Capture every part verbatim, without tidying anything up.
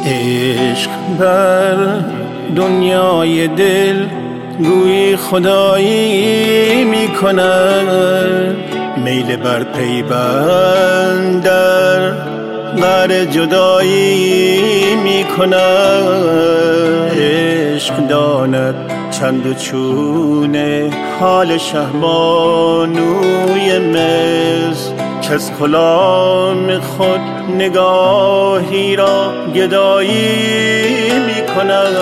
عشق بر دنیای دل گویی خدایی می کند، میل بر پیوند در غر جدایی می کند. عشق داند چند و چونه حال شهبانوی مصر، که از کلام خود نگاهی را گدایی می کند.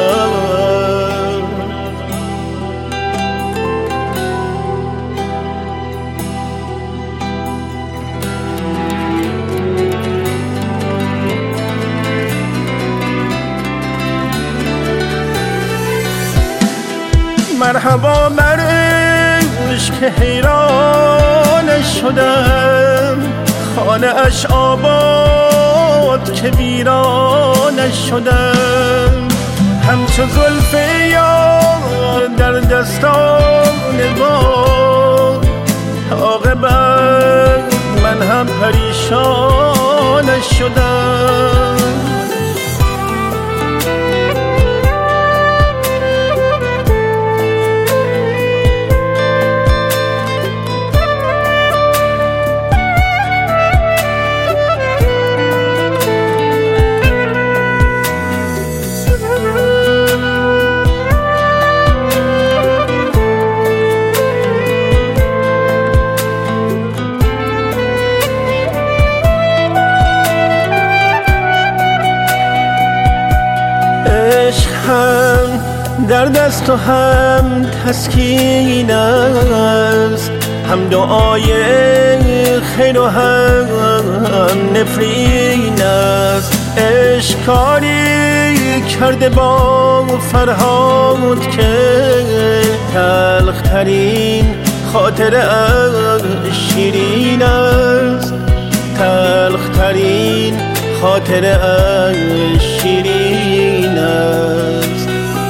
مرحبا بر عشق که حیرانش شدم، خانه اش آباد که ویرانش شدم. همچو زلف یار در دستان باد، عاقبت من هم پریشانش شدم. هم در دست و هم تسکین است، هم دعای خیر و هم نفرین است. عشق کاری کرده با فرهاد که تلخ ترین خاطر شیرین است، تلخ ترین خاطر شیرین است.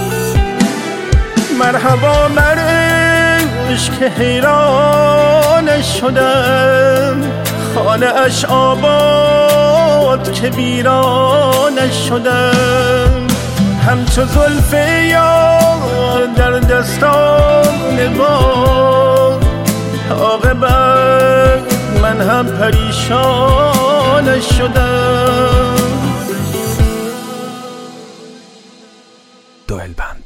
مرحبا بر عشق که حیرانش شدم، خانه اش آباد که ویرانش شدم. همچو زلف یار در دستان باد، عاقبت من هم پریشانش شدم. دوئل بند.